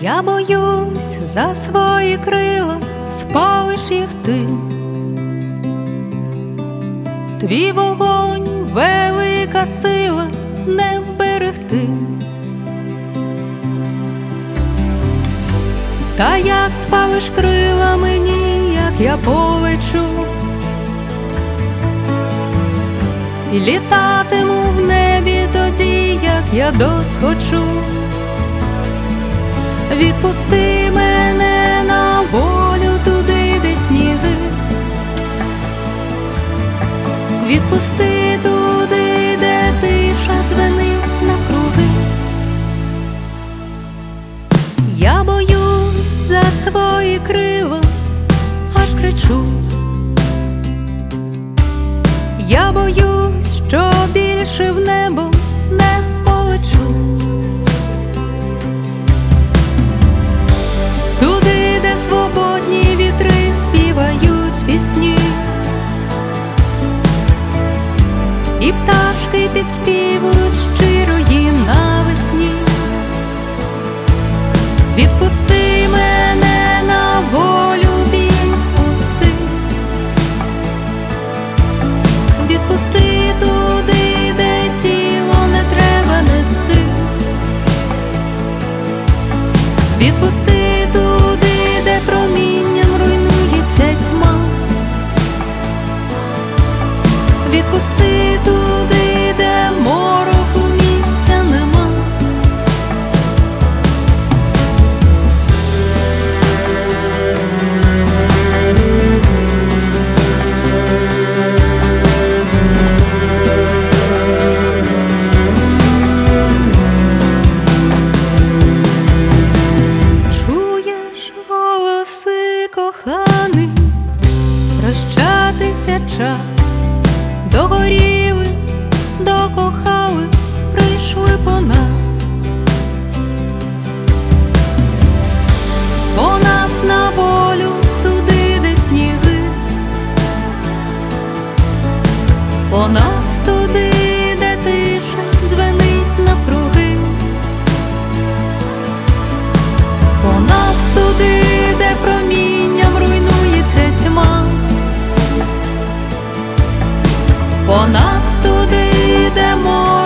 Я боюсь за свої крила, спалиш їх ти. Твій вогонь — велика сила, не вберегти. Та як спалиш крила мені, як я полечу, і літатиму в небі тоді, як я досхочу. Відпусти мене на волю туди, де сніги, відпусти туди, де тиша дзвенить навкруги. Я боюсь за свої крила, аж кричу. Я боюсь, що більше в небо не полечу. Туди, де свободні вітри співають пісні, і пташки підспівують щиро їм навесні. Відпусти мене на волю, відпусти. Відпусти туди, де тіло не треба нести. Відпусти туди, де промінням руйнується тьма. Відпусти туди, де мороку місця нема. Чуєш голоси коханий, прощатися час. Догоріли, докохали, прийшли по нас. По нас на волю туди, де сніги. По нас туди, де тиша дзвенить навкруги. По нас туди, де промінням руйнується тьма. По нас туди, де море